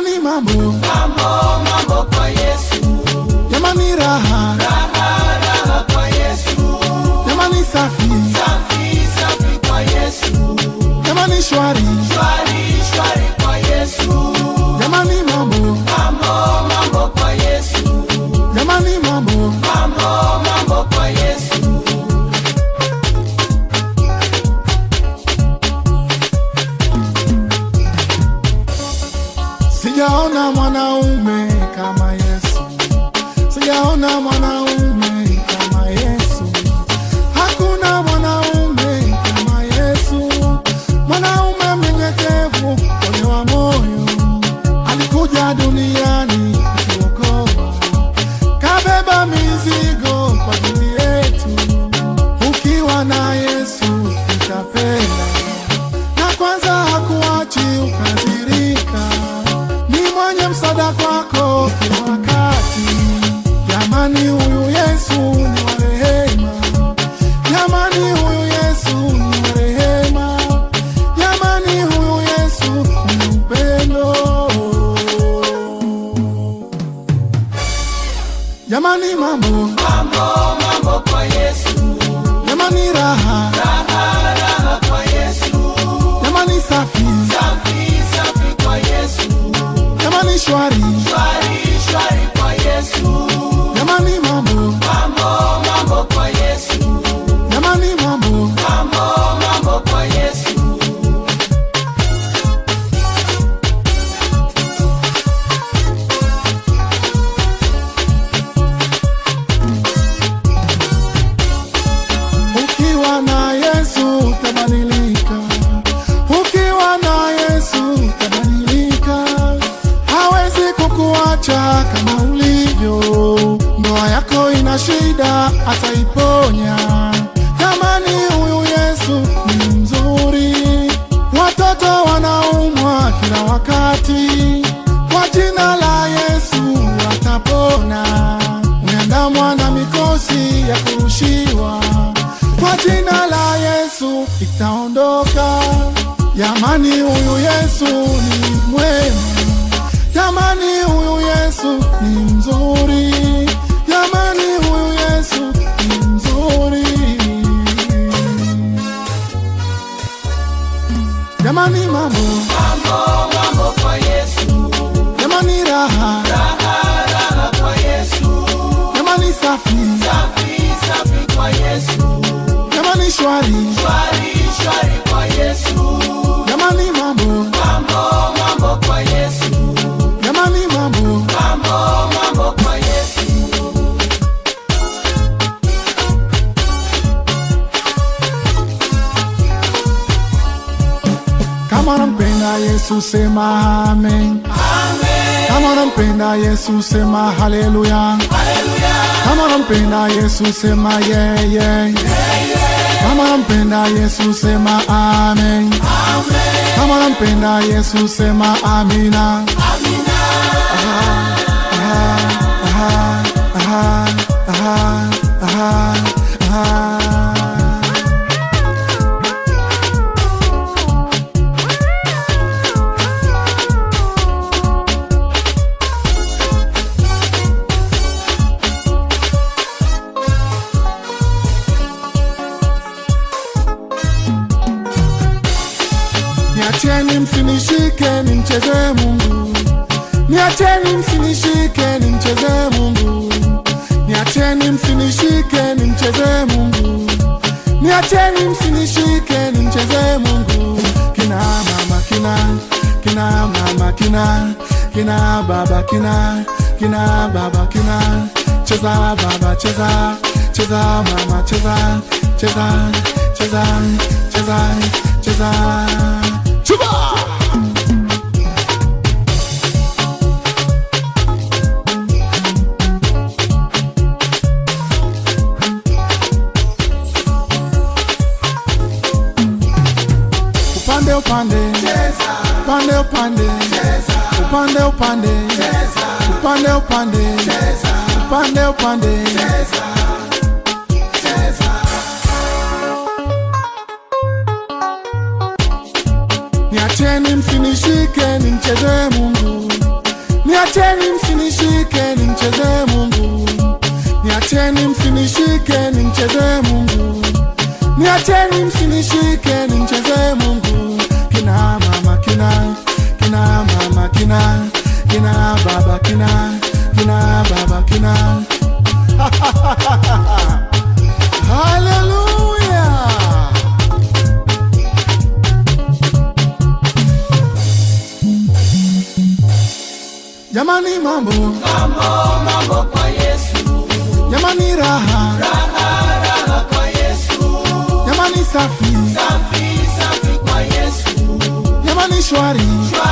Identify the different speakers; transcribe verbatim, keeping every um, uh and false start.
Speaker 1: Jamani mambo,
Speaker 2: mambo, mambo kwa Yesu.
Speaker 1: jamani raha,
Speaker 2: Raha, raha kwa Yesu.
Speaker 1: jamani safi,
Speaker 2: Safi, safi kwa Yesu.
Speaker 1: jamani shwari,
Speaker 2: Shwari, shwari kwa Yesu.
Speaker 1: jamani mambo,
Speaker 2: Mambo, mambo kwa Yesu.
Speaker 1: jamani mambo,
Speaker 2: Mambo, mambo kwa Yesu.
Speaker 1: sijaona mwanaume kama Yesu, sijaona mwanaume kama Yesu, hakuna mwanaume kama Yesu, mwanaume mnyenyekevu, mwenye wa moyo, alikuja duniani kutuokoa, kabeba mizigo kwa ajili yetu. Ukiwa na Yesu utapenda, na kwanza hakuachi ukazirika, ni mwenye msaada kwako kila wakati. Jamani huyu Yesu ni wa rehema, jamani huyu Yesu ni wa rehema, jamani huyu Yesu ni upendo. Jamani mambo,
Speaker 2: Mambo, mambo kwa Yesu.
Speaker 1: jamani raha,
Speaker 2: Raha, raha kwa Yesu.
Speaker 1: jamani safi,
Speaker 2: Safi, safi kwa Yesu.
Speaker 1: jamani shwari,
Speaker 2: Shwari, shwari kwa Yesu.
Speaker 1: jamani mambo,
Speaker 2: Mambo, mambo kwa Yesu.
Speaker 1: jamani mambo,
Speaker 2: Mambo, mambo kwa Yesu.
Speaker 1: ukiwa na Yesu utabadilika, ukiwa na Yesu utabadilika, hawezi kukuacha kama ulivyo. Ndoa yako ina shida, ataiponya. Jamani huyu Yesu ni mzuri, watoto wanaumwa kila wakati, kwa jina la Yesu watapona. Umeandamwa na mikosi ya kurushiwa, kwa jina la Yesu itaondoka. Jamani huyu Yesu ni mwema, jamani huyu Yesu ni mzuri, jamani huyu Yesu ni mzuri. Jamani mambo,
Speaker 2: Mambo, mambo kwa Yesu.
Speaker 1: jamani raha,
Speaker 2: Raha, raha kwa Yesu.
Speaker 1: jamani safi,
Speaker 2: Safi, safi kwa Yesu.
Speaker 1: jamani shwari,
Speaker 2: Shwari, shwari kwa Yesu.
Speaker 1: jamani mambo,
Speaker 2: Mambo, mambo kwa Yesu.
Speaker 1: jamani mambo,
Speaker 2: Mambo, mambo kwa Yesu.
Speaker 1: kama nampenda Yesu sema amen.
Speaker 2: Amen.
Speaker 1: Kama nampenda Yesu sema haleluya.
Speaker 2: Haleluya.
Speaker 1: Kama nampenda Yesu sema yeah, yeah. Kama nampenda Yesu sema amen.
Speaker 2: Amen.
Speaker 1: Kama nampenda Yesu sema amina.
Speaker 2: Amina.
Speaker 1: Aha, aha, aha, aha, aha, aha. Niacheni msinishike nimcheze Mungu, niacheni msinishike nimcheze Mungu, niacheni msinishike nimcheze Mungu, niacheni msinishike nimcheze Mungu. Kina mama kina, kina mama kina, kina baba kina, kina baba kina, cheza baba cheza, cheza mama cheza, cheza, cheza, cheza, cheza. Chuba! Upande upande, upande upande, upande upande, upande upande, upande upande. Niacheni msinishike nimcheze Mungu, Niacheni msinishike nimcheze Mungu. Niacheni msinishike nimcheze Mungu. Niacheni msinishike nimcheze Mungu. Kina mama kina, kina mama kina, kina baba kina, kina baba kina. Hallelujah. Jamani mambo,
Speaker 2: mambo, mambo kwa Yesu.
Speaker 1: jamani raha,
Speaker 2: Raha, raha kwa Yesu.
Speaker 1: jamani safi,
Speaker 2: Safi, safi kwa Yesu.
Speaker 1: jamani shwari,
Speaker 2: Shwari,